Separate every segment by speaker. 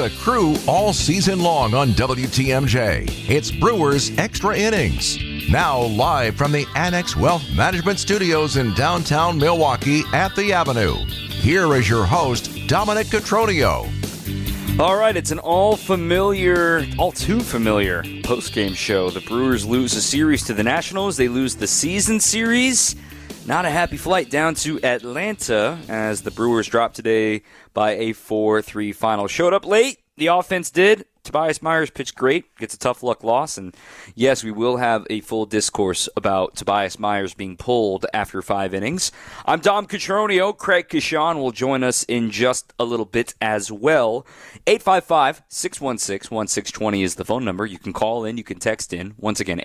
Speaker 1: the crew all season long on WTMJ. It's Brewers Extra Innings. Now live from the Annex Wealth Management Studios in downtown Milwaukee at the Avenue. Here is your host, Dominic Cotroneo.
Speaker 2: All right, it's an all too familiar post-game show. The Brewers lose a series to the Nationals. They lose the season series. Not a happy flight down to Atlanta as the Brewers dropped today by a 4-3 final. Showed up late. The offense did. Tobias Myers pitched great. Gets a tough luck loss. And yes, we will have a full discourse about Tobias Myers being pulled after 5 innings. I'm Dom Cotroneo. Craig Kashan will join us in just a little bit as well. 855-616-1620 is the phone number. You can call in. You can text in. Once again,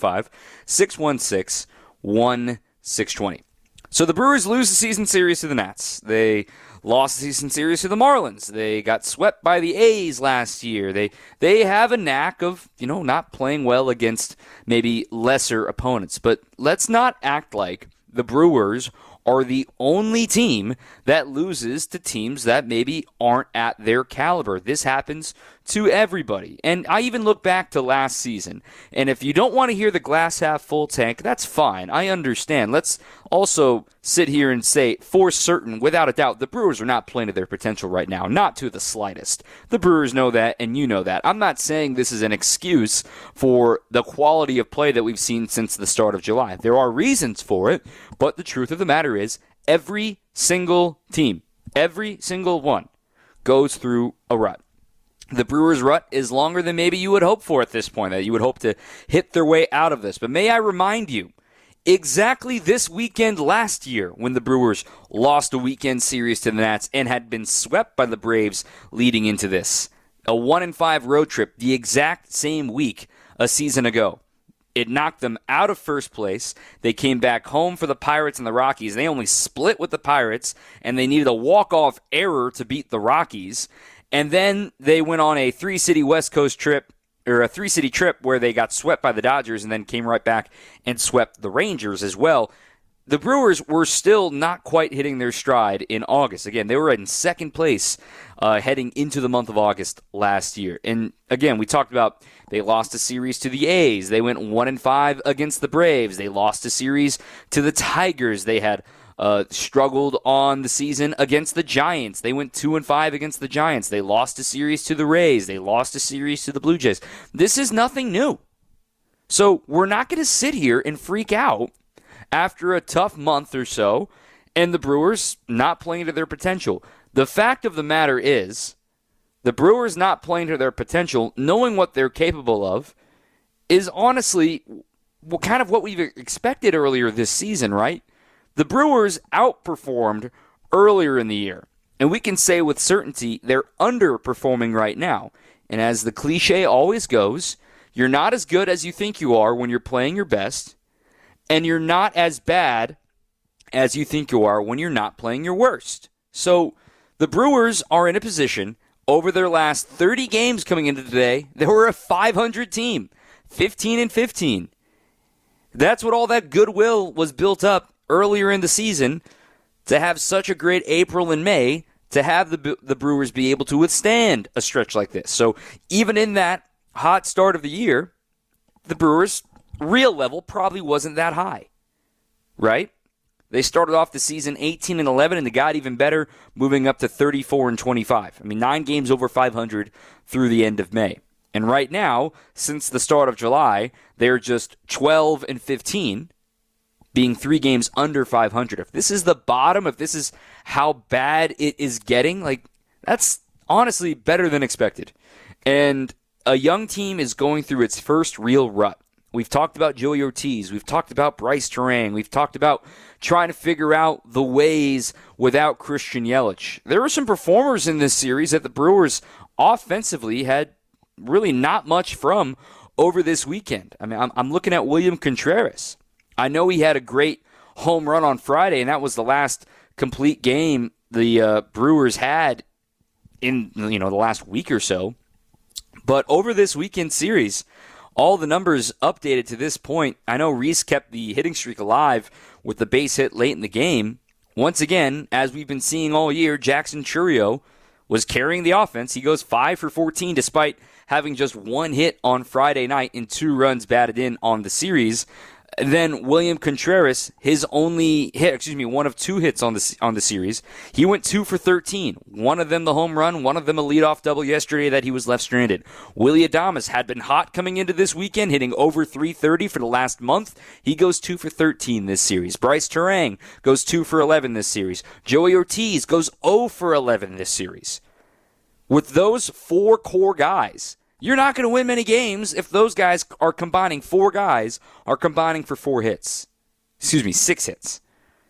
Speaker 2: 855-616-1620. So the Brewers lose the season series to the Nats. They lost the season series to the Marlins. They got swept by the A's last year. They have a knack of, not playing well against maybe lesser opponents. But let's not act like the Brewers are the only team that loses to teams that maybe aren't at their caliber. This happens to everybody. And I even look back to last season. And if you don't want to hear the glass half full tank, that's fine. I understand. Let's also sit here and say, for certain, without a doubt, the Brewers are not playing to their potential right now. Not to the slightest. The Brewers know that, and you know that. I'm not saying this is an excuse for the quality of play that we've seen since the start of July. There are reasons for it, but the truth of the matter is, every single team, every single one, goes through a rut. The Brewers' rut is longer than maybe you would hope for at this point, that you would hope to hit their way out of this. But may I remind you, exactly this weekend last year, when the Brewers lost a weekend series to the Nats and had been swept by the Braves leading into this, a 1-5 road trip the exact same week a season ago. It knocked them out of first place. They came back home for the Pirates and the Rockies. They only split with the Pirates, and they needed a walk-off error to beat the Rockies. And then they went on a 3-city West Coast trip, or a 3-city trip where they got swept by the Dodgers and then came right back and swept the Rangers as well. The Brewers were still not quite hitting their stride in August. Again, they were in second place heading into the month of August last year. And again, we talked about they lost a series to the A's. They went 1-5 against the Braves. They lost a series to the Tigers. They had struggled on the season against the Giants. They went 2-5 against the Giants. They lost a series to the Rays. They lost a series to the Blue Jays. This is nothing new. So we're not going to sit here and freak out after a tough month or so and the Brewers not playing to their potential. The fact of the matter is, the Brewers not playing to their potential, knowing what they're capable of, is honestly kind of what we've expected earlier this season, right? The Brewers outperformed earlier in the year, and we can say with certainty they're underperforming right now. And as the cliche always goes, you're not as good as you think you are when you're playing your best, and you're not as bad as you think you are when you're not playing your worst. So the Brewers are in a position, over their last 30 games coming into today, they were a 500 team, 15-15. That's what all that goodwill was built up earlier in the season, to have such a great April and May, to have the Brewers be able to withstand a stretch like this. So even in that hot start of the year, the Brewers' real level probably wasn't that high, right? They started off the season 18-11, and they got even better, moving up to 34-25. 9 games over 500 through the end of May. And right now, since the start of July, they're just 12-15, being 3 games under 500. If this is the bottom, if this is how bad it is getting, that's honestly better than expected. And a young team is going through its first real rut. We've talked about Joey Ortiz. We've talked about Bryce Terang. We've talked about trying to figure out the ways without Christian Yelich. There were some performers in this series that the Brewers offensively had really not much from over this weekend. I'm looking at William Contreras. I know he had a great home run on Friday, and that was the last complete game the Brewers had in the last week or so. But over this weekend series, all the numbers updated to this point. I know Reese kept the hitting streak alive with the base hit late in the game. Once again, as we've been seeing all year, Jackson Chourio was carrying the offense. He goes 5 for 14 despite having just one hit on Friday night and 2 runs batted in on the series. Then William Contreras, his only hit, one of 2 hits on the series. He went 2 for 13. One of them the home run, one of them a leadoff double yesterday that he was left stranded. Willy Adames had been hot coming into this weekend, hitting over 330 for the last month. He goes 2 for 13 this series. Bryce Turang goes 2 for 11 this series. Joey Ortiz goes 0 for 11 this series. With those 4 core guys, you're not going to win many games if those guys are combining, 4 guys are combining for 4 hits. 6 hits.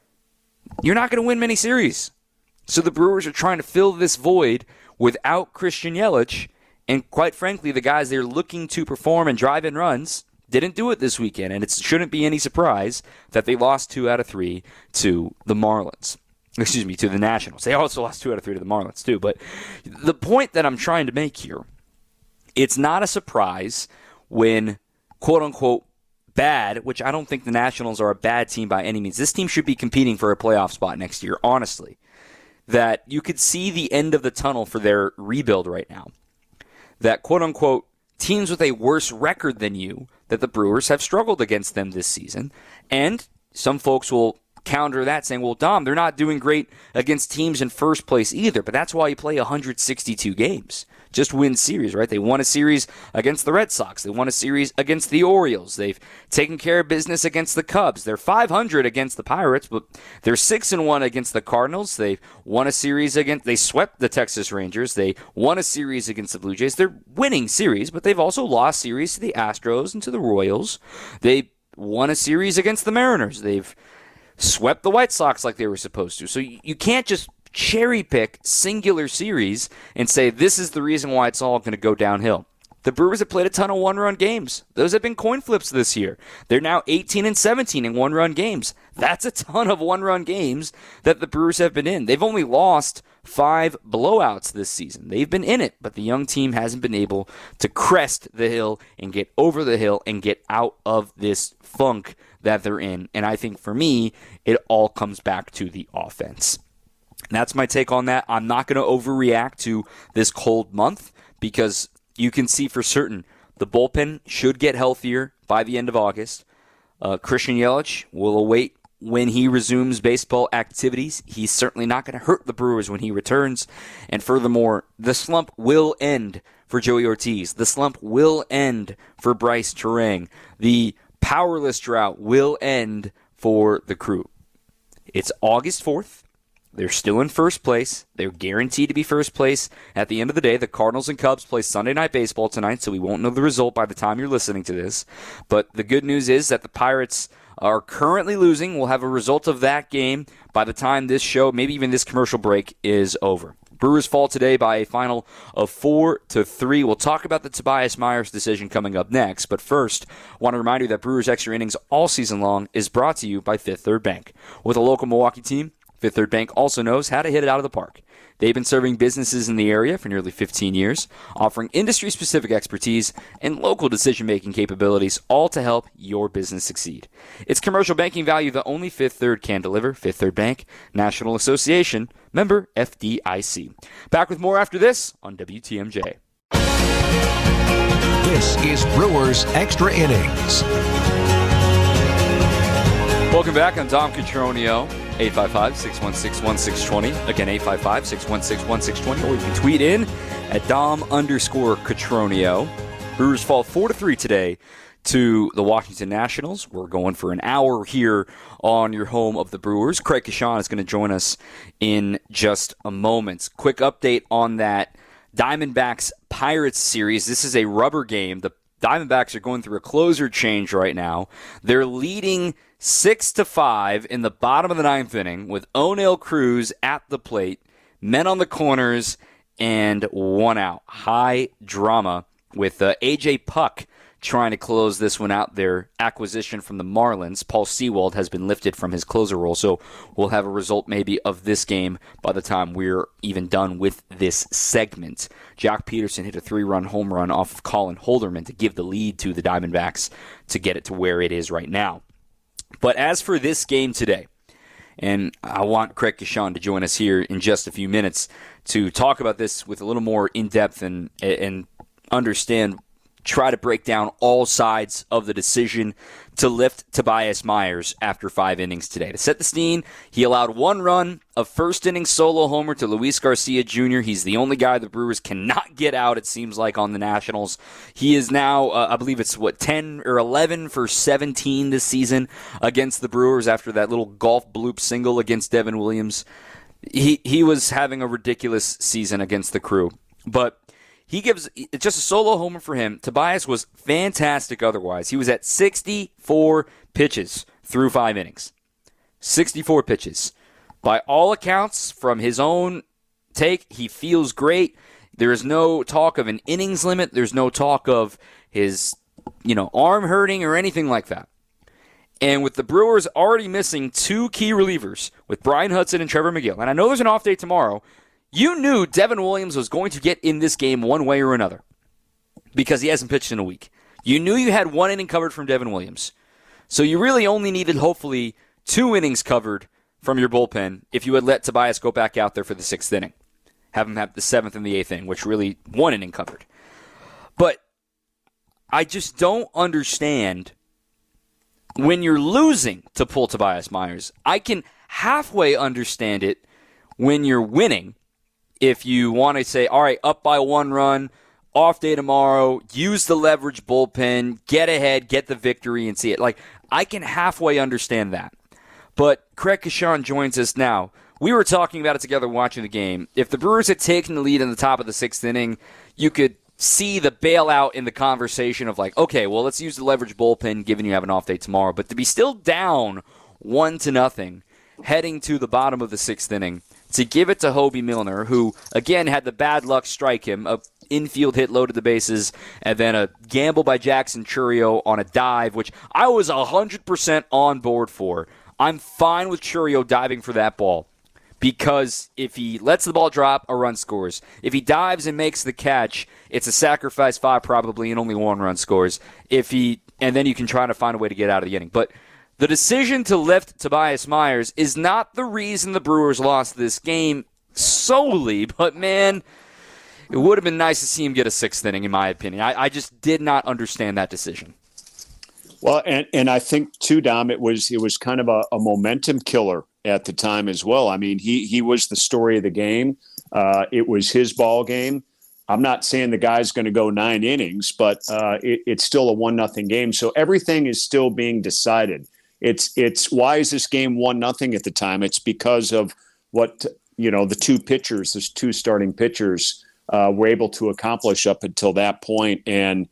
Speaker 2: You're not going to win many series. So the Brewers are trying to fill this void without Christian Yelich, and quite frankly, the guys they're looking to perform and drive in runs didn't do it this weekend, and it shouldn't be any surprise that they lost 2 out of 3 to the Marlins. To the Nationals. They also lost 2 out of 3 to the Marlins, too. But the point that I'm trying to make here, it's not a surprise when, quote-unquote, bad, which I don't think the Nationals are a bad team by any means. This team should be competing for a playoff spot next year, honestly. That you could see the end of the tunnel for their rebuild right now. That, quote-unquote, teams with a worse record than you, that the Brewers have struggled against them this season. And some folks will counter that saying, well, Dom, they're not doing great against teams in first place either, but that's why you play 162 games. Just win series, right? They won a series against the Red Sox. They won a series against the Orioles. They've taken care of business against the Cubs. They're 500 against the Pirates, but they're 6-1 against the Cardinals. They've won a series they swept the Texas Rangers. They won a series against the Blue Jays. They're winning series, but they've also lost series to the Astros and to the Royals. They won a series against the Mariners. They've swept the White Sox like they were supposed to. So you can't just cherry pick singular series and say this is the reason why it's all going to go downhill. The Brewers have played a ton of one-run games. Those have been coin flips this year. They're now 18-17 in one-run games. That's a ton of one-run games that the Brewers have been in. They've only lost 5 blowouts this season. They've been in it, but the young team hasn't been able to crest the hill and get over the hill and get out of this funk that they're in. And I think for me, it all comes back to the offense. That's my take on that. I'm not going to overreact to this cold month because you can see for certain the bullpen should get healthier by the end of August. Christian Yelich will await when he resumes baseball activities. He's certainly not going to hurt the Brewers when he returns. And furthermore, the slump will end for Joey Ortiz. The slump will end for Bryce Turang. The powerless drought will end for the crew. It's August 4th. They're still in first place. They're guaranteed to be first place. At the end of the day, the Cardinals and Cubs play Sunday Night Baseball tonight, so we won't know the result by the time you're listening to this. But the good news is that the Pirates are currently losing. We'll have a result of that game by the time this show, maybe even this commercial break, is over. Brewers fall today by a final of 4-3. We'll talk about the Tobias Myers decision coming up next, but first, I want to remind you that Brewers Extra Innings all season long is brought to you by Fifth Third Bank. With a local Milwaukee team, Fifth Third Bank also knows how to hit it out of the park. They've been serving businesses in the area for nearly 15 years, offering industry-specific expertise and local decision-making capabilities, all to help your business succeed. It's commercial banking value that only Fifth Third can deliver. Fifth Third Bank, National Association, member FDIC. Back with more after this on WTMJ.
Speaker 1: This is Brewers Extra Innings.
Speaker 2: Welcome back. I'm Dom Cotroneo. 855-616-1620. Again, 855-616-1620. Or you can tweet in at Dom_Cotroneo. Brewers fall 4-3 today to the Washington Nationals. We're going for an hour here on your home of the Brewers. Craig Kashan is going to join us in just a moment. Quick update on that Diamondbacks-Pirates series. This is a rubber game. The Diamondbacks are going through a closer change right now. They're leading 6-5 in the bottom of the ninth inning with O'Neill Cruz at the plate, men on the corners, and 1 out. High drama with A.J. Puck trying to close this one out. Their acquisition from the Marlins, Paul Sewald, has been lifted from his closer role, so we'll have a result maybe of this game by the time we're even done with this segment. Jack Peterson hit a 3-run home run off of Colin Holderman to give the lead to the Diamondbacks to get it to where it is right now. But as for this game today, And I want Craig Kashan to join us here in just a few minutes to talk about this with a little more in-depth and understand, try to break down all sides of the decision to lift Tobias Myers after 5 innings today. To set the scene, he allowed 1 run, a first-inning solo homer to Luis Garcia Jr. He's the only guy the Brewers cannot get out, it seems like, on the Nationals. He is now, I believe it's, 10 or 11 for 17 this season against the Brewers after that little golf bloop single against Devin Williams. He was having a ridiculous season against the Crew. But he gives just a solo homer for him. Tobias was fantastic otherwise. He was at 64 pitches through 5 innings. 64 pitches. By all accounts, from his own take, he feels great. There is no talk of an innings limit. There's no talk of his, arm hurting or anything like that. And with the Brewers already missing 2 key relievers with Brian Hudson and Trevor Megill, and I know there's an off day tomorrow, you knew Devin Williams was going to get in this game one way or another because he hasn't pitched in a week. You knew you had 1 inning covered from Devin Williams. So you really only needed, hopefully, 2 innings covered from your bullpen if you had let Tobias go back out there for the 6th inning. Have him have the 7th and the 8th inning, which really 1 inning covered. But I just don't understand when you're losing to pull Tobias Myers. I can halfway understand it when you're winning. If you want to say, all right, up by 1 run, off day tomorrow, use the leverage bullpen, get ahead, get the victory, and see it. Like, I can halfway understand that. But Craig Kashan joins us now. We were talking about it together watching the game. If the Brewers had taken the lead in the top of the 6th inning, you could see the bailout in the conversation of like, okay, well, let's use the leverage bullpen given you have an off day tomorrow. But to be still down 1-0 heading to the bottom of the 6th inning, to give it to Hobie Milner, who, again, had the bad luck strike him, a infield hit loaded the bases, and then a gamble by Jackson Chourio on a dive, which I was 100% on board for. I'm fine with Chourio diving for that ball, because if he lets the ball drop, a run scores. If he dives and makes the catch, it's a sacrifice 5 probably, and only 1 run scores. And then you can try to find a way to get out of the inning. But the decision to lift Tobias Myers is not the reason the Brewers lost this game solely, but man, it would have been nice to see him get a 6th inning, in my opinion. I just did not understand that decision.
Speaker 3: Well, and I think too, Dom, it was kind of a momentum killer at the time as well. I mean, he was the story of the game. It was his ball game. I'm not saying the guy's going to go 9 innings, but it's still a 1-0 game. So everything is still being decided. It's why is this game 1-0 at the time? It's because of what, the 2 pitchers, the 2 starting pitchers were able to accomplish up until that point. And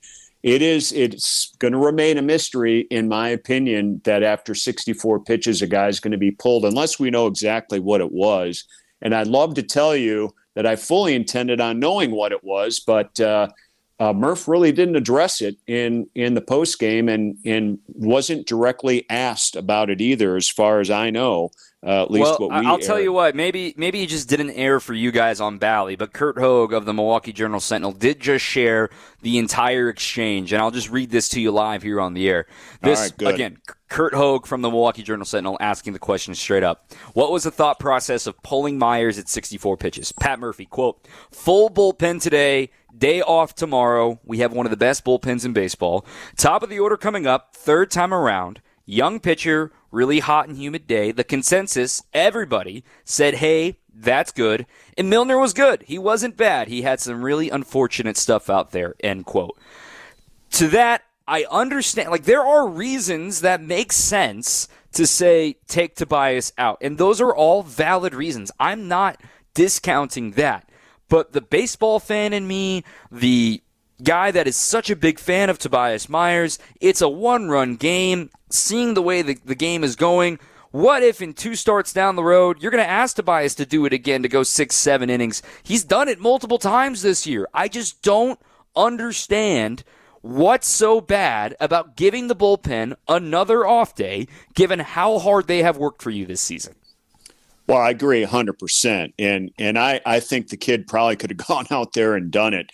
Speaker 3: it's going to remain a mystery, in my opinion, that after 64 pitches, a guy's going to be pulled unless we know exactly what it was. And I'd love to tell you that I fully intended on knowing what it was, but Murph really didn't address it in the post game and wasn't directly asked about it either, as far as I know. At least what we
Speaker 2: I'll tell you what, maybe he just didn't air for you guys on Bally, but Kurt Hogue of the Milwaukee Journal-Sentinel did just share the entire exchange, and I'll just read this to you live here on the air. This, all right, good. Again, Kurt Hogue from the Milwaukee Journal-Sentinel asking the question straight up. What was the thought process of pulling Myers at 64 pitches? Pat Murphy, quote, full bullpen today, day off tomorrow. We have one of the best bullpens in baseball. Top of the order coming up, 3rd time around. Young pitcher, really hot and humid day. The consensus, everybody said, hey, that's good. And Milner was good. He wasn't bad. He had some really unfortunate stuff out there, end quote. To that, I understand. Like, there are reasons that make sense to say, take Tobias out. And those are all valid reasons. I'm not discounting that. But the baseball fan in me, the guy that is such a big fan of Tobias Myers, it's a 1-run game. Seeing the way the game is going, what if in 2 starts down the road, you're going to ask Tobias to do it again to go 6-7 innings? He's done it multiple times this year. I just don't understand what's so bad about giving the bullpen another off day, given how hard they have worked for you this season.
Speaker 3: Well, I agree 100%. And I think the kid probably could have gone out there and done it.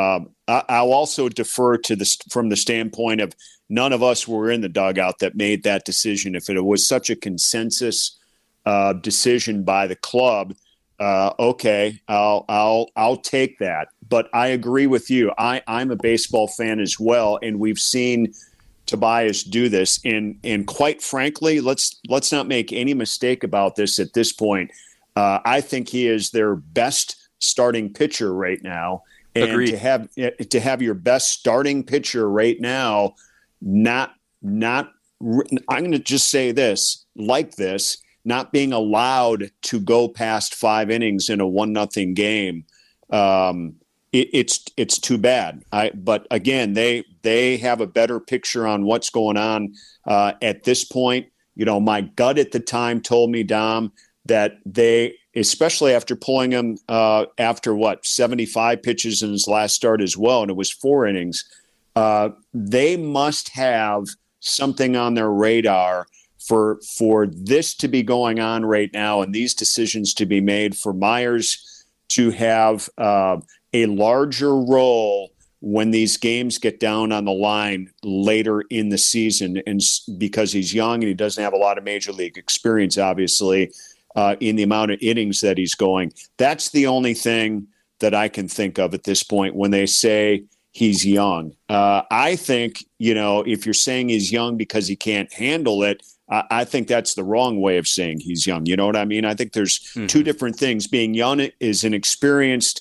Speaker 3: I'll also defer to this from the standpoint of none of us were in the dugout that made that decision. If it was such a consensus decision by the club, okay, I'll take that. But I agree with you. I'm a baseball fan as well, and we've seen Tobias do this. And quite frankly, let's not make any mistake about this at this point. I think he is their best starting pitcher right now. And
Speaker 2: Agreed.
Speaker 3: to have your best starting pitcher right now, I'm going to just say this, not being allowed to go past 5 innings in a 1-0 game. It's too bad. But again, they have a better picture on what's going on at this point. My gut at the time told me, Dom, that they, especially after pulling him after 75 pitches in his last start as well, and it was 4 innings, they must have something on their radar for this to be going on right now and these decisions to be made, for Myers to have a larger role when these games get down on the line later in the season, and because he's young and he doesn't have a lot of major league experience, obviously, in the amount of innings that he's going. That's the only thing that I can think of at this point when they say he's young. I think, if you're saying he's young because he can't handle it, I think that's the wrong way of saying he's young. You know what I mean? I think there's two different things. Being young is inexperienced,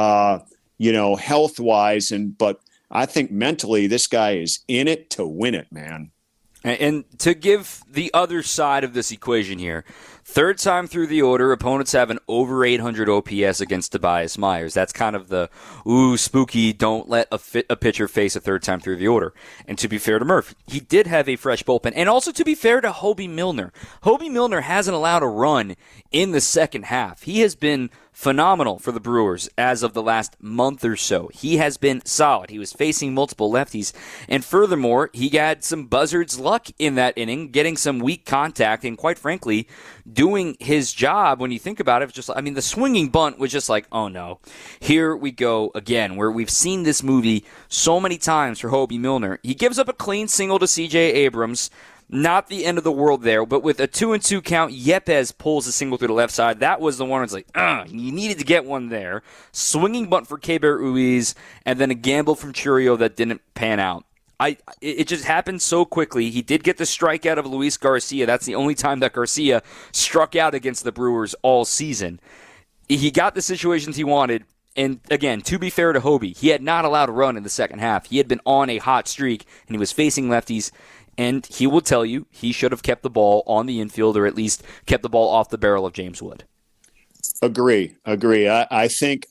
Speaker 3: health-wise, but I think mentally this guy is in it to win it, man.
Speaker 2: And to give the other side of this equation here, third time through the order, opponents have an over 800 OPS against Tobias Myers. That's kind of the, spooky, don't let a pitcher face a third time through the order. And to be fair to Murph, he did have a fresh bullpen. And also to be fair to Hobie Milner. Hobie Milner hasn't allowed a run in the second half. He has been phenomenal for the Brewers as of the last month or so. He has been solid. He was facing multiple lefties. And furthermore, he had some buzzard's luck in that inning, getting some weak contact and, quite frankly, doing his job. When you think about it, the swinging bunt was just like, oh no, here we go again, where we've seen this movie so many times for Hobie Milner. He gives up a clean single to C.J. Abrams. Not the end of the world there, but with a 2-2 count, Yepes pulls a single through the left side. That was the one where it's like, you needed to get one there. Swinging bunt for Keibert Ruiz, and then a gamble from Churio that didn't pan out. It just happened so quickly. He did get the strikeout of Luis Garcia. That's the only time that Garcia struck out against the Brewers all season. He got the situations he wanted. And again, to be fair to Hobie, he had not allowed a run in the second half. He had been on a hot streak, and he was facing lefties. And he will tell you he should have kept the ball on the infield, or at least kept the ball off the barrel of James Wood.
Speaker 3: Agree. I think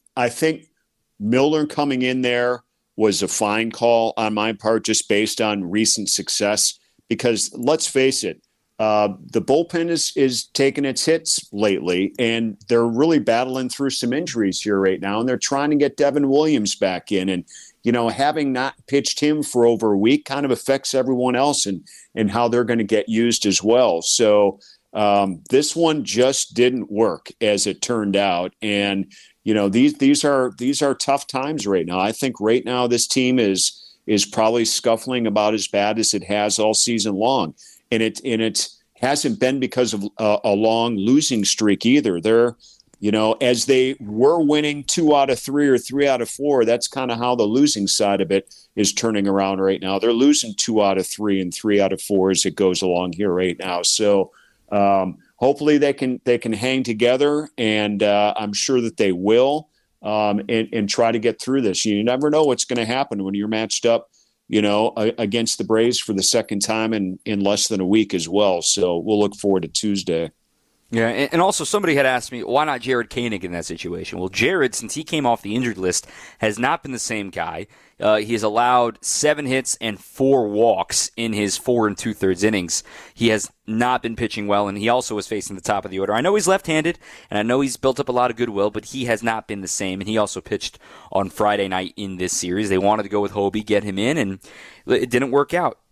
Speaker 3: Milner coming in there was a fine call on my part, just based on recent success. Because let's face it, the bullpen is taking its hits lately, and they're really battling through some injuries here right now, and they're trying to get Devin Williams back in. And having not pitched him for over a week kind of affects everyone else and how they're going to get used as well. So this one just didn't work, as it turned out. And, these are tough times right now. I think right now this team is probably scuffling about as bad as it has all season long. And it hasn't been because of a long losing streak either. They're, as they were winning 2 out of 3 or 3 out of 4, that's kind of how the losing side of it is turning around right now. They're losing 2 out of 3 and 3 out of 4 as it goes along here right now. So hopefully they can hang together, and I'm sure that they will, and try to get through this. You never know what's going to happen when you're matched up, against the Braves for the second time in less than a week as well. So we'll look forward to Tuesday.
Speaker 2: Yeah, and also somebody had asked me, why not Jared Koenig in that situation? Well, Jared, since he came off the injured list, has not been the same guy. He has allowed 7 hits and 4 walks in his 4 2/3 innings. He has not been pitching well, and he also was facing the top of the order. I know he's left-handed, and I know he's built up a lot of goodwill, but he has not been the same, and he also pitched on Friday night in this series. They wanted to go with Hobie, get him in, and it didn't work out.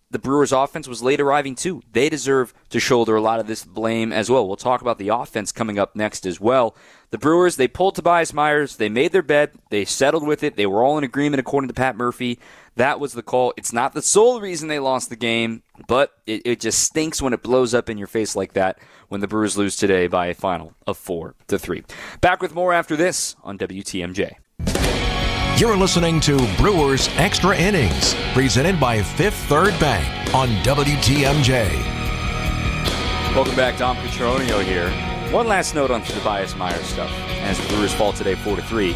Speaker 2: the Brewers offense was late arriving too. They deserve to shoulder a lot of this blame as well. We'll talk about the offense coming up next as well. The Brewers, they pulled Tobias Myers. They made their bed. They settled with it. They were all in agreement according to Pat Murphy. That was the call. It's not the sole reason they lost the game, but it just stinks when it blows up in your face like that when the Brewers lose today by a final of 4-3. Back with more after this on WTMJ.
Speaker 1: You're listening to Brewers Extra Innings, presented by Fifth Third Bank on WTMJ.
Speaker 2: Welcome back. Dom Petronio here. One last note on Tobias Myers stuff. As the Brewers fall today 4-3.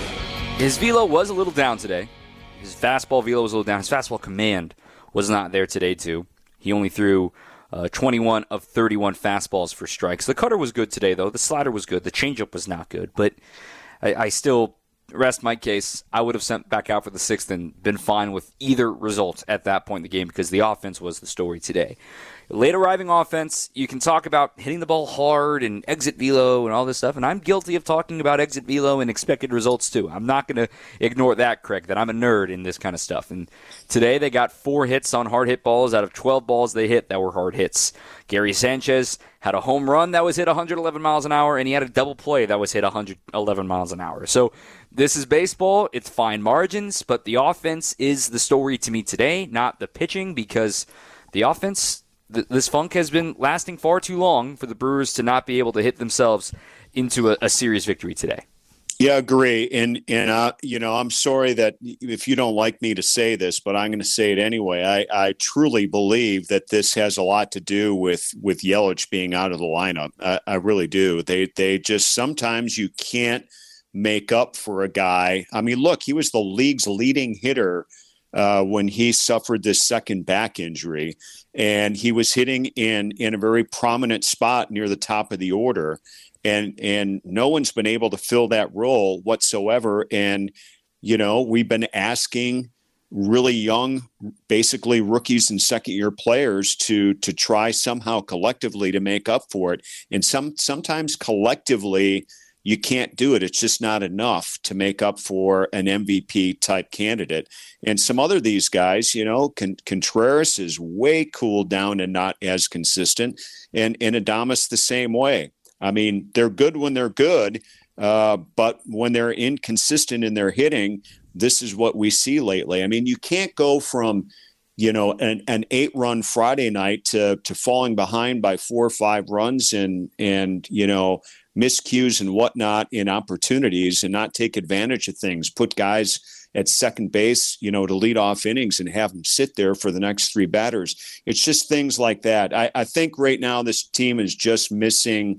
Speaker 2: His velo was a little down today. His fastball velo was a little down. His fastball command was not there today, too. He only threw 21 of 31 fastballs for strikes. The cutter was good today, though. The slider was good. The changeup was not good. But I still rest my case. I would have sent back out for the sixth and been fine with either result at that point in the game because the offense was the story today. Late arriving offense, you can talk about hitting the ball hard and exit velo and all this stuff, and I'm guilty of talking about exit velo and expected results too. I'm not going to ignore that, Craig, that I'm a nerd in this kind of stuff. And today they got 4 hits on hard hit balls out of 12 balls they hit that were hard hits. Gary Sanchez had a home run that was hit 111 miles an hour, and he had a double play that was hit 111 miles an hour. So this is baseball. It's fine margins, but the offense is the story to me today, not the pitching, because the offense, this funk has been lasting far too long for the Brewers to not be able to hit themselves into a series victory today.
Speaker 3: Yeah, agree. And I'm sorry that if you don't like me to say this, but I'm going to say it anyway. I truly believe that this has a lot to do with Yelich being out of the lineup. I really do. They just, sometimes you can't make up for a guy. I mean, look, he was the league's leading hitter when he suffered this second back injury, and he was hitting in a very prominent spot near the top of the order, and no one's been able to fill that role whatsoever. And we've been asking really young, basically rookies and second-year players to try somehow collectively to make up for it, and sometimes collectively you can't do it. It's just not enough to make up for an MVP type candidate. And some other these guys, Contreras is way cooled down and not as consistent, and Adames the same way. I mean, they're good when they're good, but when they're inconsistent in their hitting, this is what we see lately. I mean, you can't go from an 8-run Friday night to falling behind by 4 or 5 runs and miscues and whatnot in opportunities and not take advantage of things, put guys at second base, to lead off innings and have them sit there for the next 3 batters. It's just things like that. I think right now this team is just missing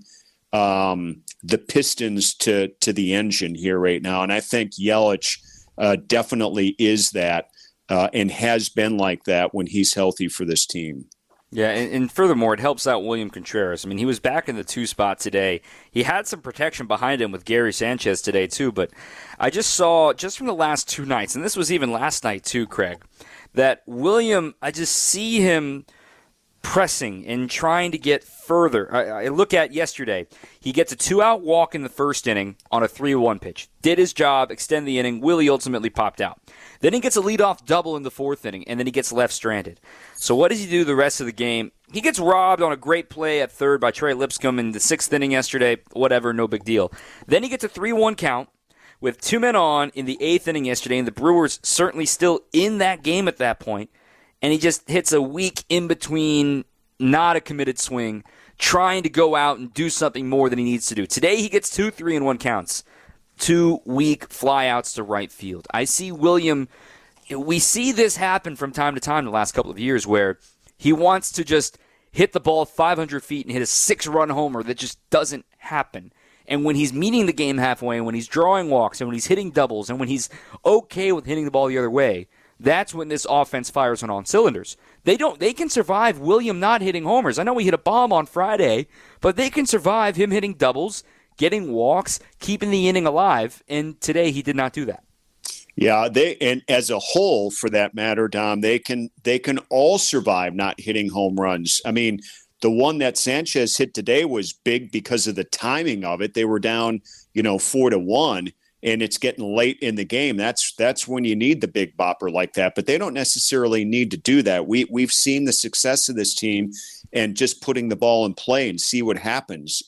Speaker 3: the pistons to the engine here right now. And I think Yelich definitely is that and has been like that when he's healthy for this team.
Speaker 2: Yeah, and furthermore, it helps out William Contreras. I mean, he was back in the 2 spot today. He had some protection behind him with Gary Sanchez today, too. But I just saw, just from the last 2 nights, and this was even last night, too, Craig, that William, I just see him pressing and trying to get further. I look at yesterday. He gets a 2-out walk in the first inning on a 3-1 pitch. Did his job, extend the inning. Willie ultimately popped out. Then he gets a leadoff double in the 4th inning, and then he gets left stranded. So what does he do the rest of the game? He gets robbed on a great play at third by Trey Lipscomb in the 6th inning yesterday. Whatever, no big deal. Then he gets a 3-1 count with 2 men on in the 8th inning yesterday, and the Brewers certainly still in that game at that point. And he just hits a weak in-between, not a committed swing, trying to go out and do something more than he needs to do. Today he gets 2 3-1 counts. 2 weak flyouts to right field. I see William, we see this happen from time to time the last couple of years where he wants to just hit the ball 500 feet and hit a 6-run homer that just doesn't happen. And when he's meeting the game halfway, and when he's drawing walks, and when he's hitting doubles, and when he's okay with hitting the ball the other way, that's when this offense fires on all cylinders. They can survive William not hitting homers. I know he hit a bomb on Friday, but they can survive him hitting doubles, getting walks, keeping the inning alive, and today he did not do that.
Speaker 3: Yeah, and as a whole, for that matter, Dom, they can all survive not hitting home runs. I mean, the one that Sanchez hit today was big because of the timing of it. They were down, 4-1, and it's getting late in the game, that's when you need the big bopper like that. But they don't necessarily need to do that. We've seen the success of this team and just putting the ball in play and see what happens.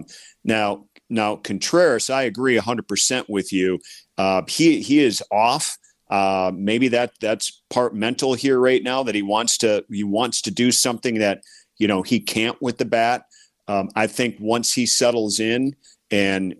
Speaker 3: Now Contreras, I agree 100% with you. He is off. Maybe that's part mental here right now, that he wants to do something that, he can't with the bat. I think once he settles in and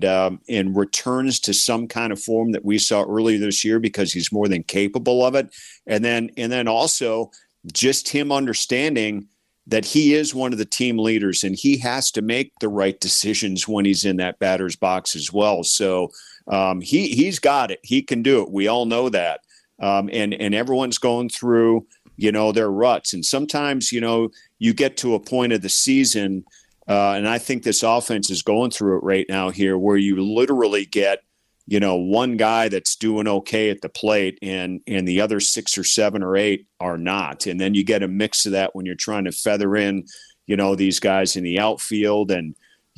Speaker 3: returns to some kind of form that we saw earlier this year, because he's more than capable of it. And then also just him understanding that he is one of the team leaders and he has to make the right decisions when he's in that batter's box as well. So he's got it. He can do it. We all know that. And everyone's going through, their ruts. And sometimes, you get to a point of the season, and I think this offense is going through it right now here, where you literally get, one guy that's doing okay at the plate and the other 6 or 7 or 8 are not. And then you get a mix of that when you're trying to feather in, these guys in the outfield. And,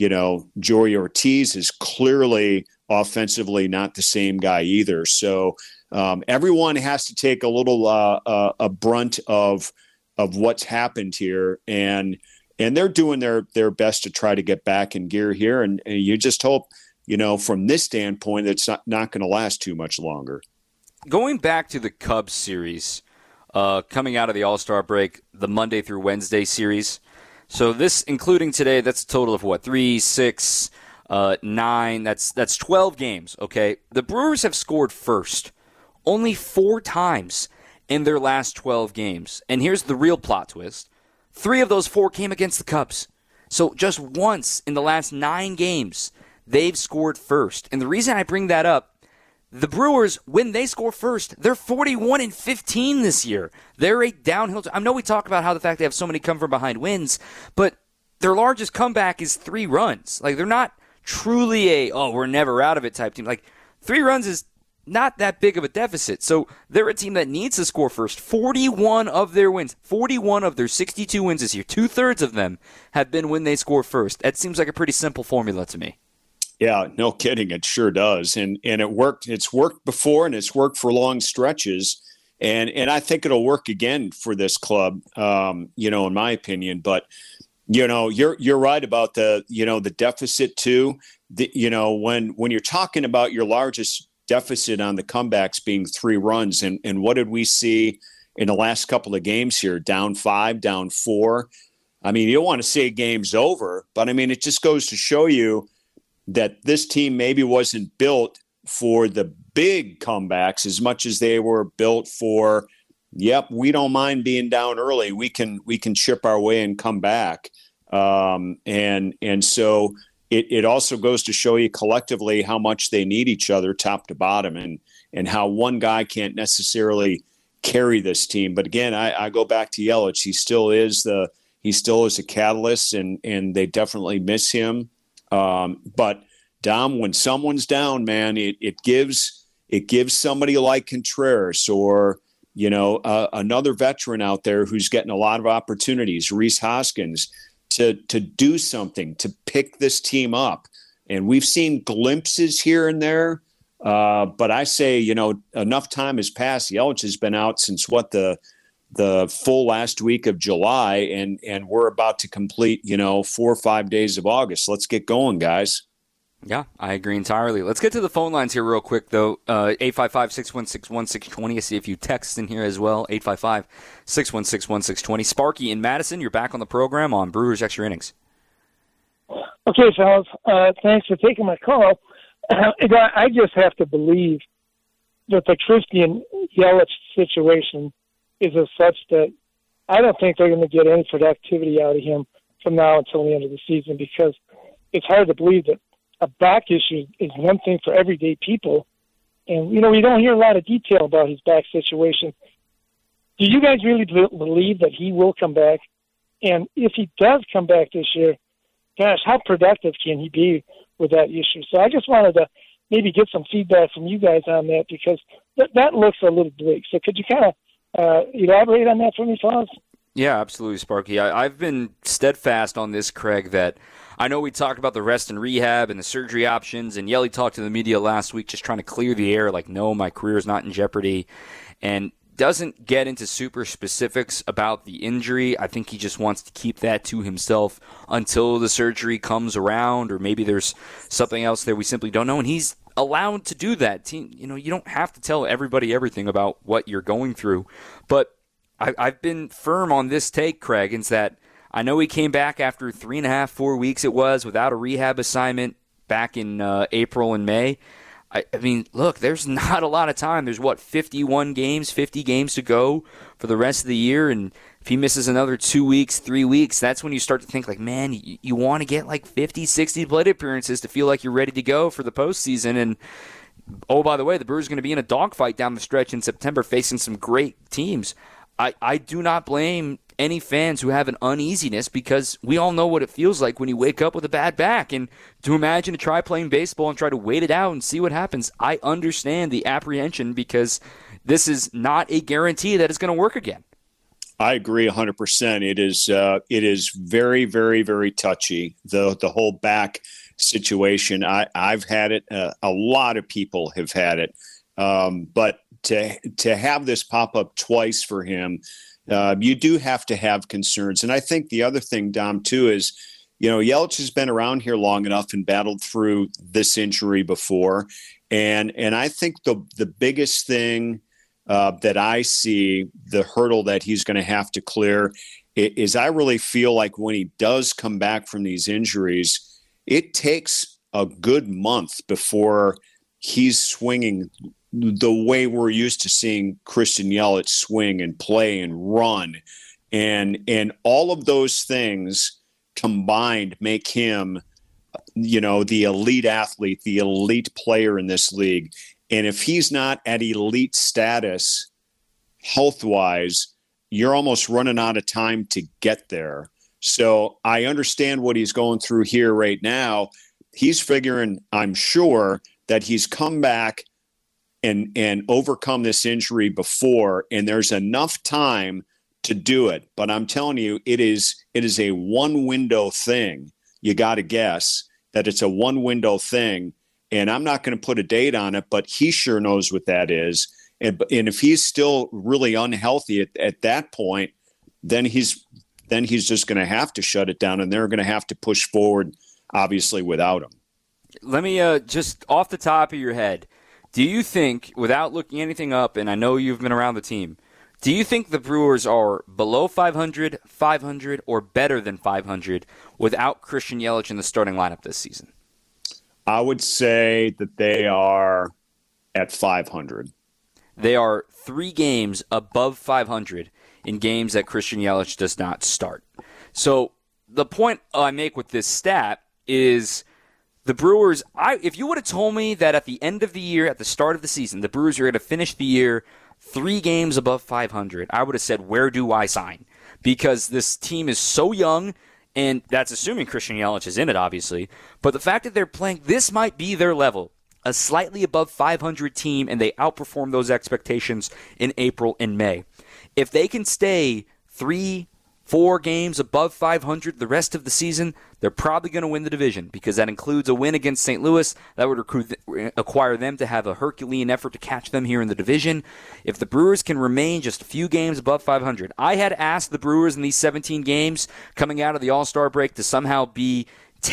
Speaker 3: Joey Ortiz is clearly offensively not the same guy either. So everyone has to take a little a brunt of what's happened here. And they're doing their best to try to get back in gear here. And you just hope, from this standpoint, it's not going to last too much longer.
Speaker 2: Going back to the Cubs series, coming out of the All-Star break, the Monday through Wednesday series. So this, including today, that's a total of what? 3, 6, 9. That's 12 games, okay? The Brewers have scored first only 4 times in their last 12 games. And here's the real plot twist. 3 of those 4 came against the Cubs. So just once in the last 9 games, they've scored first. And the reason I bring that up, the Brewers, when they score first, they're 41-15 this year. They're a downhill. I know we talk about how the fact they have so many come from behind wins, but their largest comeback is 3 runs. Like, they're not truly we're never out of it type team. Like, 3 runs is not that big of a deficit. So they're a team that needs to score first. 41 of their wins, 41 of their 62 wins this year, 2/3 of them have been when they score first. That seems like a pretty simple formula to me.
Speaker 3: Yeah, no kidding. It sure does. And it worked. It's worked before, and it's worked for long stretches. And I think it'll work again for this club, in my opinion. But, you're right about the deficit too. When you're talking about your largest deficit on the comebacks being 3 runs, and what did we see in the last couple of games here? Down 5, down 4. I mean, you don't want to say game's over, but I mean, it just goes to show you that this team maybe wasn't built for the big comebacks as much as they were built for, we don't mind being down early. We can chip our way and come back. And so it also goes to show you collectively how much they need each other top to bottom, and how one guy can't necessarily carry this team. But again, I go back to Yelich. He still is a catalyst, and they definitely miss him. But Dom, when someone's down, man, it gives somebody like Contreras or, another veteran out there who's getting a lot of opportunities, Rhys Hoskins, to do something, to pick this team up. And we've seen glimpses here and there. But I say, enough time has passed. Yelich has been out since the full last week of July, and we're about to complete, 4 or 5 days of August. Let's get going, guys.
Speaker 2: Yeah, I agree entirely. Let's get to the phone lines here real quick, though. 855-616-1620. I see a few texts in here as well. 855-616-1620. Sparky in Madison, you're back on the program on Brewers Extra Innings.
Speaker 4: Okay, fellas. Thanks for taking my call. I just have to believe that the Christian Yelich situation is as such that I don't think they're going to get any productivity out of him from now until the end of the season, because it's hard to believe that a back issue is one thing for everyday people. And, we don't hear a lot of detail about his back situation. Do you guys really believe that he will come back? And if he does come back this year, gosh, how productive can he be with that issue? So I just wanted to maybe get some feedback from you guys on that, because that looks a little bleak. So could you kind of elaborate on that for me, fellas?
Speaker 2: Yeah, absolutely, Sparky. I've been steadfast on this, Craig, that I know we talked about the rest and rehab and the surgery options, and Yelly talked to the media last week just trying to clear the air, like, no, my career is not in jeopardy, and doesn't get into super specifics about the injury. I think he just wants to keep that to himself until the surgery comes around, or maybe there's something else there we simply don't know, and he's allowed to do that. You know, you don't have to tell everybody everything about what you're going through, but I've been firm on this take, Craig, is that I know he came back after 3.5, 4 weeks it was without a rehab assignment back in April and May. I mean, look, there's not a lot of time. There's, 50 games to go for the rest of the year, and if he misses another 2 weeks, 3 weeks, that's when you start to think, like, man, you want to get like 50, 60 plate appearances to feel like you're ready to go for the postseason, and oh, by the way, the Brewers are going to be in a dogfight down the stretch in September facing some great teams. I do not blame any fans who have an uneasiness, because we all know what it feels like when you wake up with a bad back, and to imagine to try playing baseball and try to wait it out and see what happens. I understand the apprehension, because this is not a guarantee that it's going to work again.
Speaker 3: I agree 100%. It is very, very, very touchy, the whole back situation. I've had it. A lot of people have had it. But to have this pop up twice for him, you do have to have concerns. And I think the other thing, Dom, too, is, you know, Yelich has been around here long enough and battled through this injury before. And I think the biggest thing that I see, the hurdle that he's going to have to clear, is I really feel like when he does come back from these injuries, it takes a good month before he's swinging the way we're used to seeing Christian Yelich swing and play and run. And all of those things combined make him, you know, the elite athlete, the elite player in this league. And if he's not at elite status health-wise, you're almost running out of time to get there. So I understand what he's going through here right now. He's figuring, I'm sure, that he's come back and overcome this injury before, and there's enough time to do it. But I'm telling you, it is a one-window thing. You got to guess that it's a one-window thing, and I'm not going to put a date on it, but he sure knows what that is. And if he's still really unhealthy at that point, then he's just going to have to shut it down, and they're going to have to push forward, obviously, without him.
Speaker 2: Let me just off the top of your head, do you think, without looking anything up, and I know you've been around the team, do you think the Brewers are below 500, 500, or better than 500 without Christian Yelich in the starting lineup this season?
Speaker 3: I would say that they are at 500.
Speaker 2: They are 3 games above 500 in games that Christian Yelich does not start. So the point I make with this stat is the Brewers, if you would have told me that at the end of the year, at the start of the season, the Brewers are going to finish the year 3 games above 500, I would have said, where do I sign? Because this team is so young, and that's assuming Christian Yelich is in it, obviously. But the fact that they're playing, this might be their level, a slightly above 500 team, and they outperform those expectations in April and May. If they can stay 3, 4 games above 500 the rest of the season, they're probably going to win the division, because that includes a win against St. Louis. That would require them to have a Herculean effort to catch them here in the division. If the Brewers can remain just a few games above 500, I had asked the Brewers in these 17 games coming out of the All-Star break to somehow be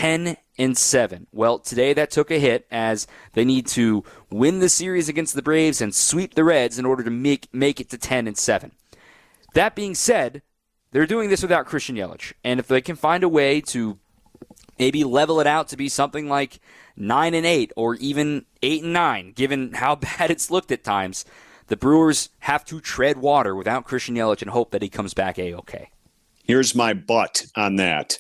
Speaker 2: 10-7. Well, today that took a hit, as they need to win the series against the Braves and sweep the Reds in order to make it to 10-7. That being said, they're doing this without Christian Yelich, and if they can find a way to maybe level it out to be something like 9-8 or even 8-9, given how bad it's looked at times, the Brewers have to tread water without Christian Yelich and hope that he comes back A-OK.
Speaker 3: Here's my but on that.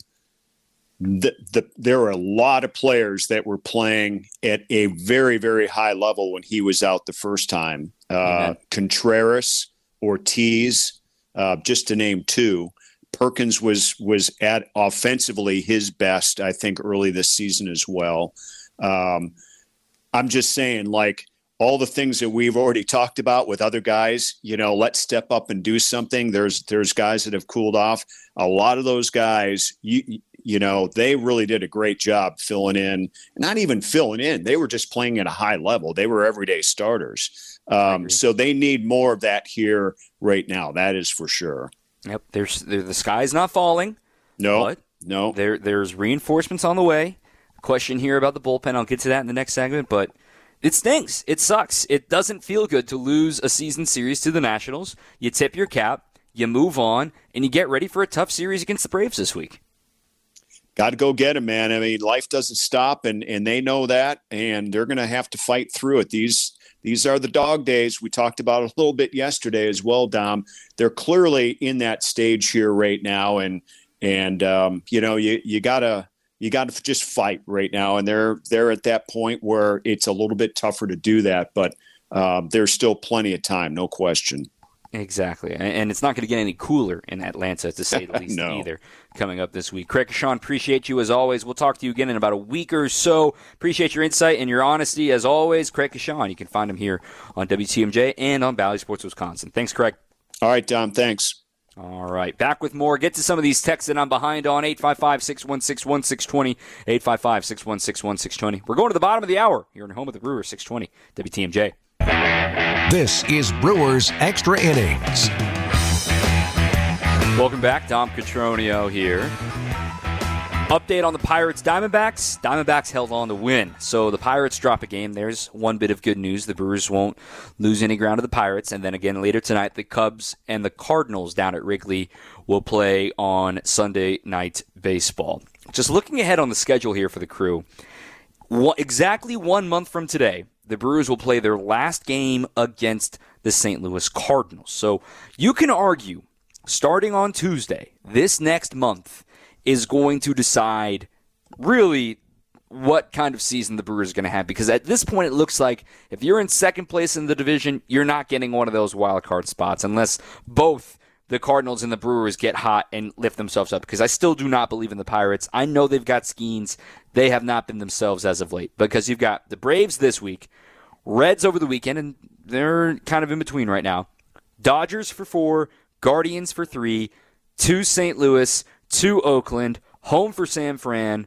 Speaker 3: There are a lot of players that were playing at a very, very high level when he was out the first time. Contreras, Ortiz, just to name 2. Perkins was at offensively his best, I think, early this season as well. I'm just saying, like, all the things that we've already talked about with other guys, let's step up and do something. There's guys that have cooled off. A lot of those guys, they really did a great job filling in, not even filling in. They were just playing at a high level. They were everyday starters. So they need more of that here right now. That is for sure.
Speaker 2: Yep. The sky's not falling.
Speaker 3: No.
Speaker 2: There's reinforcements on the way. Question here about the bullpen. I'll get to that in the next segment, but it stinks. It sucks. It doesn't feel good to lose a season series to the Nationals. You tip your cap, you move on, and you get ready for a tough series against the Braves this week.
Speaker 3: Got to go get them, man. I mean, life doesn't stop, and they know that, and they're going to have to fight through it. These are the dog days. We talked about it a little bit yesterday as well, Dom. They're clearly in that stage here right now, and you gotta just fight right now, and they're at that point where it's a little bit tougher to do that, but there's still plenty of time, no question.
Speaker 2: Exactly, and it's not going to get any cooler in Atlanta, to say the least,
Speaker 3: No.
Speaker 2: either, coming up this week. Craig Kashan, appreciate you as always. We'll talk to you again in about a week or so. Appreciate your insight and your honesty as always. Craig Kashan, you can find him here on WTMJ and on Valley Sports Wisconsin. Thanks, Craig.
Speaker 3: All right, Dom, thanks.
Speaker 2: All right, back with more. Get to some of these texts that I'm behind on, 855-616-1620, 855-616-1620. We're going to the bottom of the hour here in home of the Brewers, 620 WTMJ.
Speaker 1: This is Brewers Extra Innings.
Speaker 2: Welcome back. Dom Cotroneo here. Update on the Pirates Diamondbacks. Diamondbacks held on to win. So the Pirates drop a game. There's one bit of good news. The Brewers won't lose any ground to the Pirates. And then again later tonight, the Cubs and the Cardinals down at Wrigley will play on Sunday Night Baseball. Just looking ahead on the schedule here for the Crew, exactly 1 month from today, the Brewers will play their last game against the St. Louis Cardinals. So you can argue, starting on Tuesday, this next month is going to decide really what kind of season the Brewers are going to have. Because at this point, it looks like if you're in second place in the division, you're not getting one of those wild card spots unless both the Cardinals and the Brewers get hot and lift themselves up. Because I still do not believe in the Pirates. I know they've got Skeens. They have not been themselves as of late. Because you've got the Braves this week, Reds over the weekend, and they're kind of in between right now. Dodgers for 4, Guardians for 3, 2 St. Louis, 2 Oakland, home for San Fran,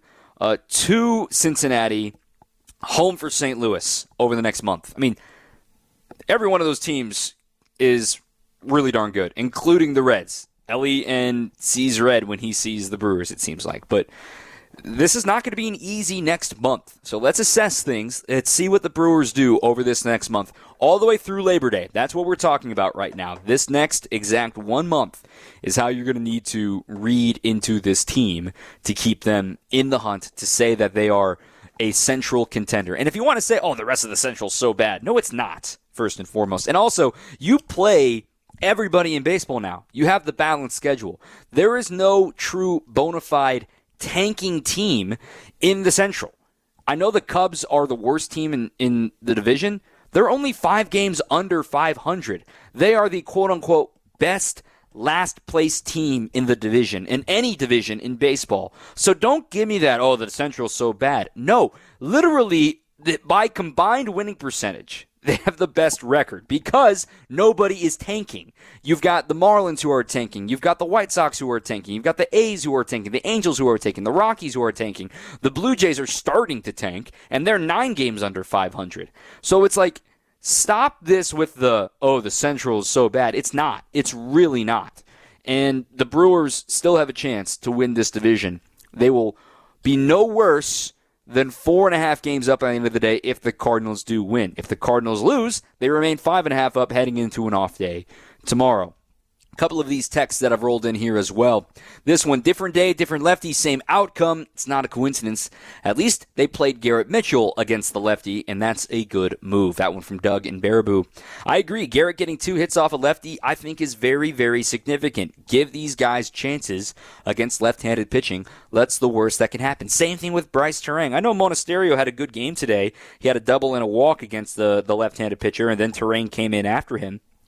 Speaker 2: 2 Cincinnati, home for St. Louis over the next month. I mean, every one of those teams is really darn good, including the Reds. Ellie and sees red when he sees the Brewers, it seems like. But this is not going to be an easy next month. So let's assess things. Let's see what the Brewers do over this next month, all the way through Labor Day. That's what we're talking about right now. This next exact 1 month is how you're going to need to read into this team to keep them in the hunt, to say that they are a central contender. And if you want to say, oh, the rest of the Central's so bad, no, it's not, first and foremost. And also, you play everybody in baseball now. You have the balanced schedule. There is no true bona fide tanking team in the Central. I know the Cubs are the worst team in the division. They're only 5 games under 500. They are the quote-unquote best last-place team in the division, in any division in baseball. So don't give me that, oh, the Central's so bad. No, literally, by combined winning percentage, they have the best record because nobody is tanking. You've got the Marlins who are tanking. You've got the White Sox who are tanking. You've got the A's who are tanking. The Angels who are tanking. The Rockies who are tanking. The Blue Jays are starting to tank, and they're 9 games under 500. So it's like, stop this with the Central is so bad. It's not. It's really not. And the Brewers still have a chance to win this division. They will be no worse than 4.5 games up at the end of the day if the Cardinals do win. If the Cardinals lose, they remain 5.5 up heading into an off day tomorrow. A couple of these texts that have rolled in here as well. This one, different day, different lefty, same outcome. It's not a coincidence. At least they played Garrett Mitchell against the lefty, and that's a good move. That one from Doug in Baraboo. I agree. Garrett getting 2 hits off a lefty, I think, is very, very significant. Give these guys chances against left-handed pitching. That's the worst that can happen. Same thing with Bryce Terang. I know Monasterio had a good game today. He had a double and a walk against the left-handed pitcher, and then Terang came in after him.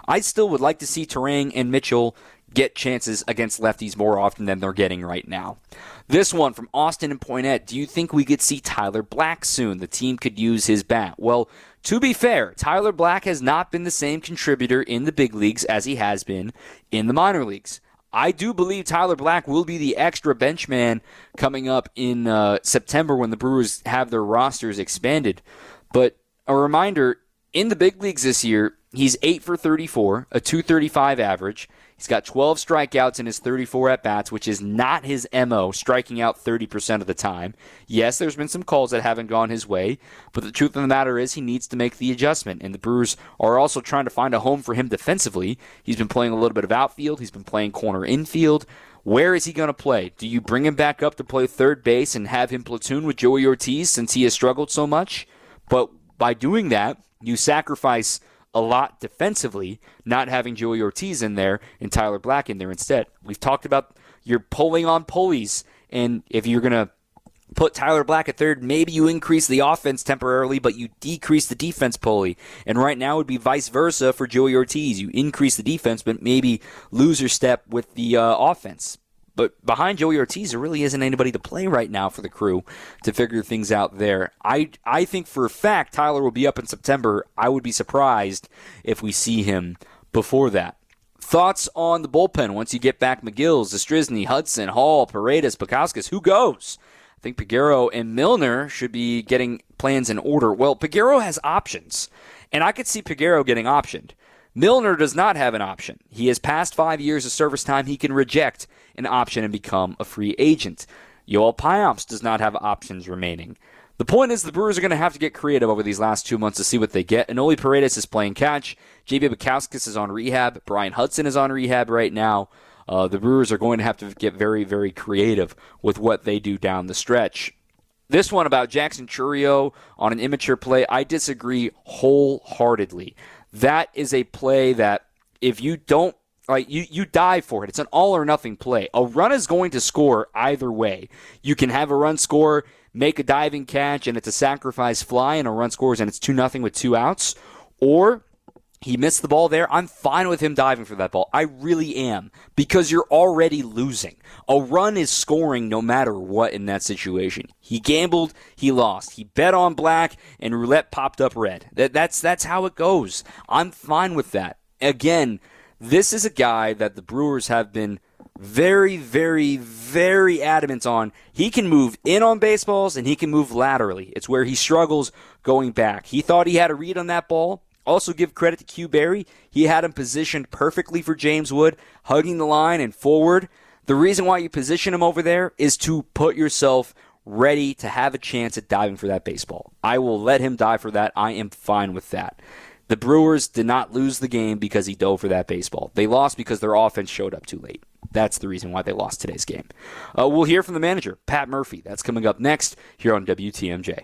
Speaker 2: I still would like to see Turang and Mitchell get chances against lefties more often than they're getting right now. This one from Austin and Poinette. Do you think we could see Tyler Black soon? The team could use his bat. Well, to be fair, Tyler Black has not been the same contributor in the big leagues as he has been in the minor leagues. I do believe Tyler Black will be the extra bench man coming up in September when the Brewers have their rosters expanded. But a reminder, in the big leagues this year, he's 8 for 34, a .235 average. He's got 12 strikeouts in his 34 at-bats, which is not his MO, striking out 30% of the time. Yes, there's been some calls that haven't gone his way, but the truth of the matter is he needs to make the adjustment, and the Brewers are also trying to find a home for him defensively. He's been playing a little bit of outfield. He's been playing corner infield. Where is he going to play? Do you bring him back up to play third base and have him platoon with Joey Ortiz since he has struggled so much? But by doing that, you sacrifice a lot defensively, not having Joey Ortiz in there and Tyler Black in there instead. We've talked about you're pulling on pulleys, and if you're going to put Tyler Black at third, maybe you increase the offense temporarily, but you decrease the defense pulley. And right now it would be vice versa for Joey Ortiz. You increase the defense, but maybe lose your step with the offense. But behind Joey Ortiz, there really isn't anybody to play right now for the Crew to figure things out there. I think for a fact Tyler will be up in September. I would be surprised if we see him before that. Thoughts on the bullpen once you get back McGill, Zastryzny, Hudson, Hall, Paredes, Pekauskas? Who goes? I think Peguero and Milner should be getting plans in order. Well, Peguero has options, and I could see Peguero getting optioned. Milner does not have an option. He has passed 5 years of service time. He can reject an option and become a free agent. Yoel Payamps does not have options remaining. The point is the Brewers are going to have to get creative over these last 2 months to see what they get. Enoli Paredes is playing catch. J.B. Pekauskas is on rehab. Brian Hudson is on rehab right now. The Brewers are going to have to get very, very creative with what they do down the stretch. This one about Jackson Chourio on an immature play, I disagree wholeheartedly. That is a play that if you don't, you dive for it. It's an all-or-nothing play. A run is going to score either way. You can have a run score, make a diving catch, and it's a sacrifice fly, and a run scores, and it's 2-0 with 2 outs. Or he missed the ball there. I'm fine with him diving for that ball. I really am, because you're already losing. A run is scoring no matter what in that situation. He gambled, he lost. He bet on black, and roulette popped up red. That's how it goes. I'm fine with that. Again, this is a guy that the Brewers have been very, very, very adamant on. He can move in on baseballs, and he can move laterally. It's where he struggles going back. He thought he had a read on that ball. Also give credit to Q Berry. He had him positioned perfectly for James Wood, hugging the line and forward. The reason why you position him over there is to put yourself ready to have a chance at diving for that baseball. I will let him dive for that. I am fine with that. The Brewers did not lose the game because he dove for that baseball. They lost because their offense showed up too late. That's the reason why they lost today's game. We'll hear from the manager, Pat Murphy. That's coming up next here on WTMJ.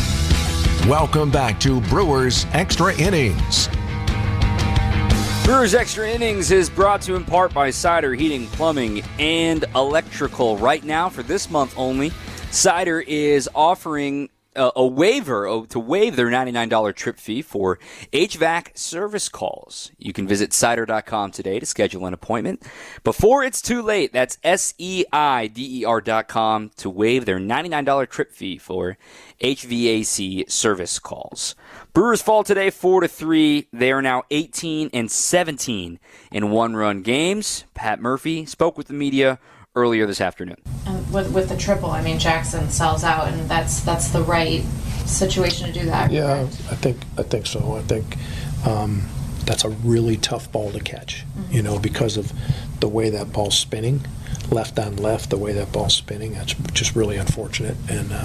Speaker 1: Welcome back to Brewers Extra Innings.
Speaker 2: Brewers Extra Innings is brought to you in part by Cider Heating, Plumbing, and Electrical. Right now, for this month only, Cider is offering a waiver to waive their $99 trip fee for HVAC service calls. You can visit cider.com today to schedule an appointment before it's too late. That's SEIDER.com to waive their $99 trip fee for HVAC service calls. Brewers fall today 4-3. They are now 18-17 in one-run games. Pat Murphy spoke with the media earlier this afternoon.
Speaker 5: And with the triple, I mean, Jackson sells out, and that's the right situation to do that.
Speaker 6: Yeah, correct? I think so. I think that's a really tough ball to catch. Mm-hmm. Because of the way that ball's spinning, left on left, the way that ball's spinning. That's just really unfortunate. And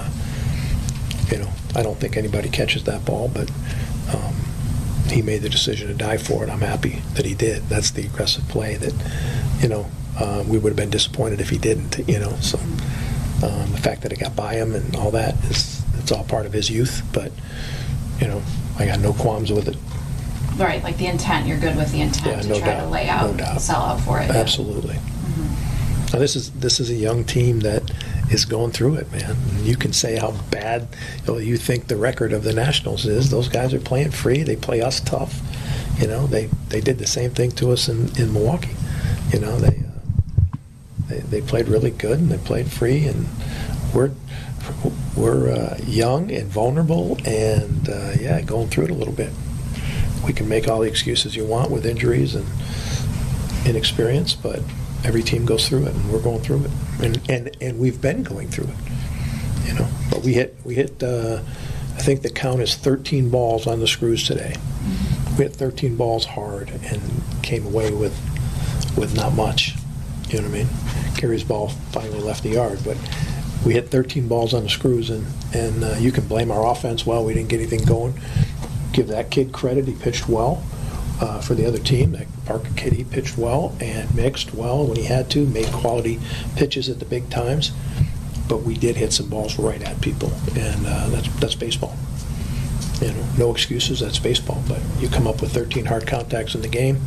Speaker 6: I don't think anybody catches that ball, but he made the decision to dive for it. I'm happy that he did. That's the aggressive play that we would have been disappointed if he didn't, So the fact that it got by him and all that it's all part of his youth. But, I got no qualms with it.
Speaker 5: Right, like the intent. You're good with the intent to try to lay out and sell out for it.
Speaker 6: Absolutely. Mm-hmm. Now, this is a young team that is going through it, man. You can say how bad you think the record of the Nationals is. Those guys are playing free. They play us tough. You know, they did the same thing to us in Milwaukee. You know, they played really good and they played free, and we're young and vulnerable and going through it a little bit. We can make all the excuses you want with injuries and inexperience, but every team goes through it, and we're going through it, and we've been going through it. You know, but we hit. I think the count is 13 balls on the screws today. We hit 13 balls hard and came away with not much. You know what I mean? Gary's ball finally left the yard, but we hit 13 balls on the screws, and you can blame our offense. Well, we didn't get anything going. Give that kid credit. He pitched well for the other team. That Parker kid, he pitched well and mixed well when he had to, made quality pitches at the big times. But we did hit some balls right at people, and that's baseball. You know, no excuses. That's baseball. But you come up with 13 hard contacts in the game.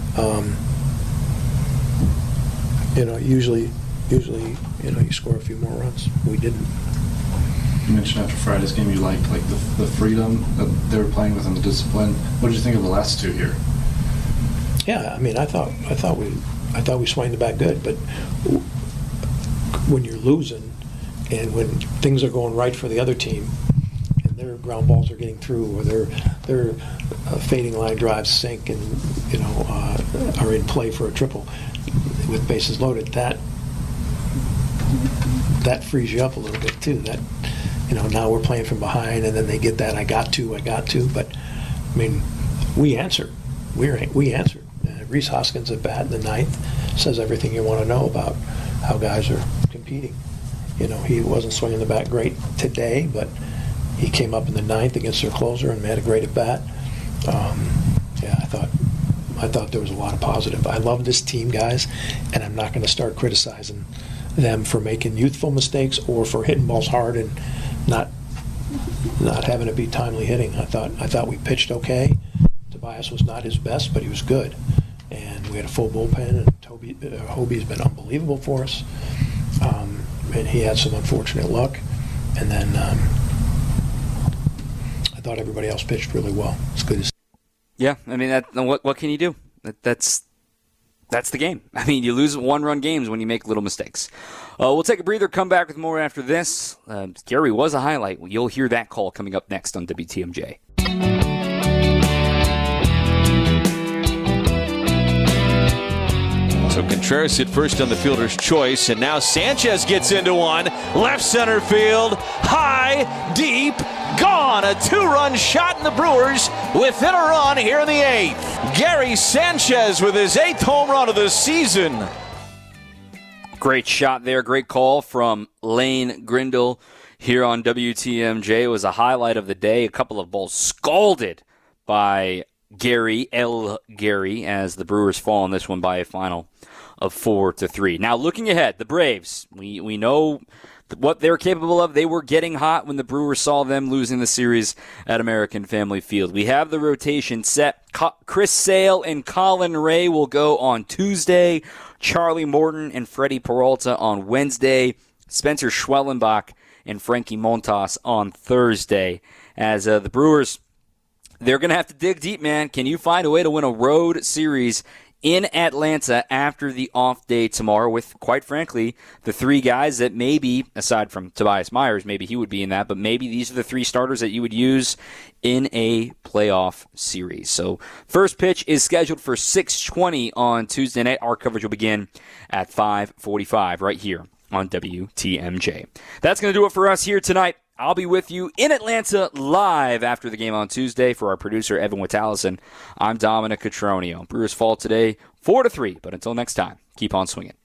Speaker 6: You know, usually, you know, you score a few more runs. We didn't.
Speaker 7: You mentioned after Friday's game you liked the freedom that they were playing with and the discipline. What did you think of the last two here?
Speaker 6: Yeah, I mean, I thought we swung the bat good, but when you're losing and when things are going right for the other team and their ground balls are getting through, or their fading line drives sink and, you know, are in play for a triple with bases loaded, that frees you up a little bit too. That, you know, now we're playing from behind, and then they get that I got to. But I mean, we answered. We answered. Rhys Hoskins at bat in the ninth says everything you want to know about how guys are competing. You know, he wasn't swinging the bat great today, but he came up in the ninth against their closer and had a great at bat. I thought there was a lot of positive. I love this team, guys, and I'm not going to start criticizing them for making youthful mistakes or for hitting balls hard and not having it be timely hitting. I thought we pitched okay. Tobias was not his best, but he was good, and we had a full bullpen. And Hobie's been unbelievable for us, and he had some unfortunate luck. And then I thought everybody else pitched really well. It's good to see.
Speaker 2: Yeah, I mean, what can you do? That's the game. I mean, you lose one-run games when you make little mistakes. We'll take a breather, come back with more after this. Gary was a highlight. You'll hear that call coming up next on WTMJ.
Speaker 8: So Contreras hit first on the fielder's choice, and now Sanchez gets into one. Left center field, high, deep, gone. A two-run shot, in the Brewers within a run here in the eighth. Gary Sanchez with his 8th home run of the season.
Speaker 2: Great shot there. Great call from Lane Grindle here on WTMJ. It was a highlight of the day. A couple of balls scalded by Gary as the Brewers fall on this one by a final of 4-3. Now, looking ahead, the Braves, we know what they're capable of. They were getting hot when the Brewers saw them losing the series at American Family Field. We have the rotation set. Chris Sale and Colin Ray will go on Tuesday. Charlie Morton and Freddie Peralta on Wednesday. Spencer Schwellenbach and Frankie Montas on Thursday. As the Brewers, they're going to have to dig deep, man. Can you find a way to win a road series in Atlanta after the off day tomorrow with, quite frankly, the three guys that maybe, aside from Tobias Myers, maybe he would be in that, but maybe these are the three starters that you would use in a playoff series. So first pitch is scheduled for 6:20 on Tuesday night. Our coverage will begin at 5:45 right here on WTMJ. That's going to do it for us here tonight. I'll be with you in Atlanta live after the game on Tuesday. For our producer, Evan Witalison, I'm Dominic Cotroneo. Brewers fall today 4-3, but until next time, keep on swinging.